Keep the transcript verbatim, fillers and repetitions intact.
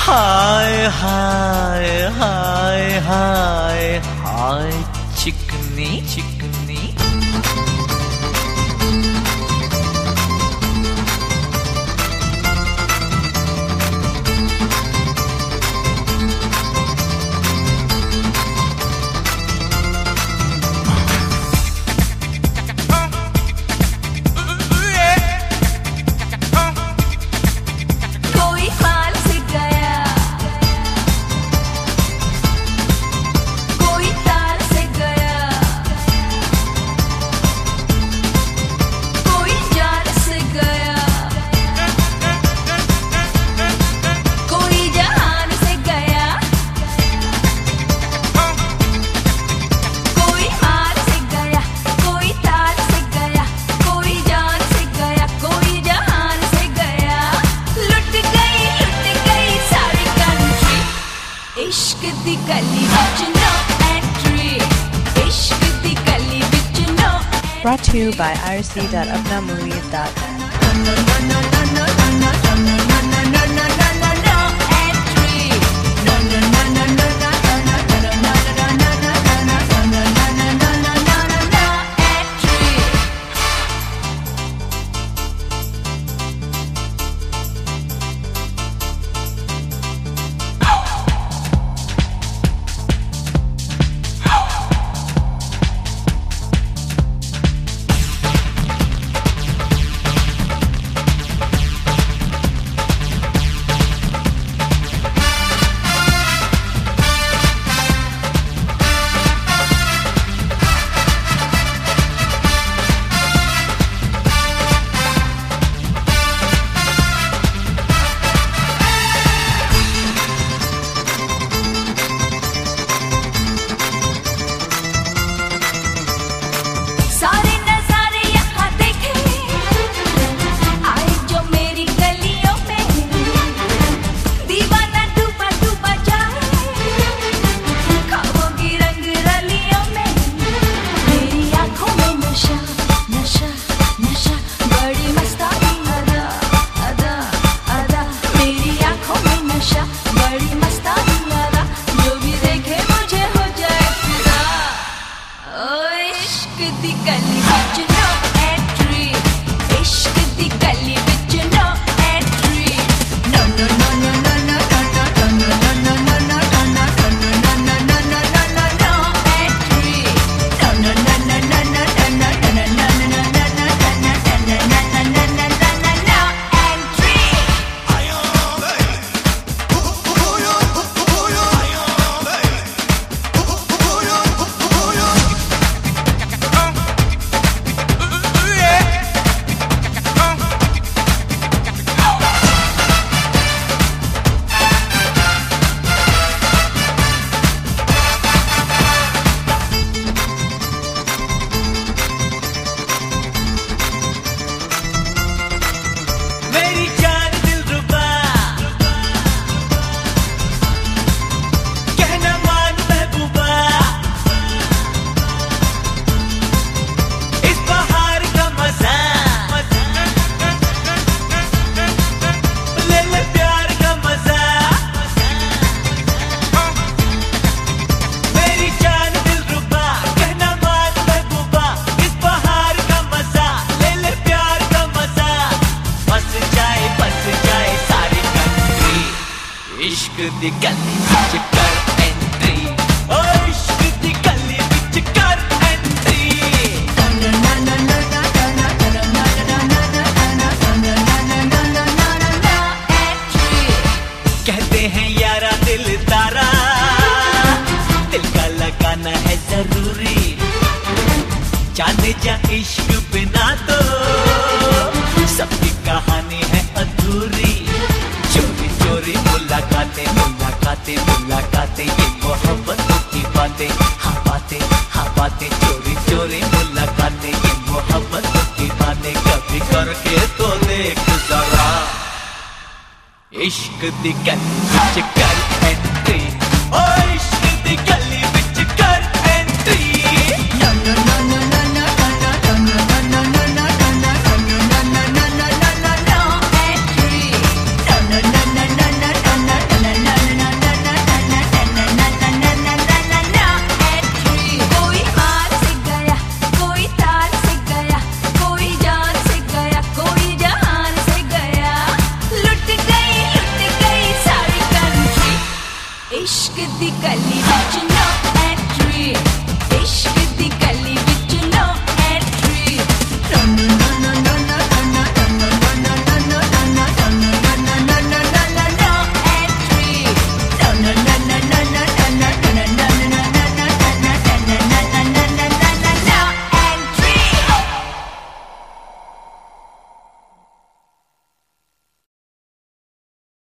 हाय हाय हाय हाय हाय चिकनी चिकनी इश्क दी गली विच नो एंट्री इश्क दी गली विच no Brought to you by I R C dot apna movies dot net इश्क दी गली विच कर एंट्री ओ इश्क दी गली विच कर एंट्री कहते हैं यारा दिल तारा दिल का लगाना है जरूरी जाने जा इश्क बिना तो सबकी कहानी है अधूरी चोरी चोरी मुलाकातें मुलाकातें मुलाकातें ये मोहब्बत की बातें हाँ बातें हाँ बातें चोरी चोरी मुलाकातें ये मोहब्बत की बातें कभी करके तो देख जरा इश्क दी गली विच कर एंट्री।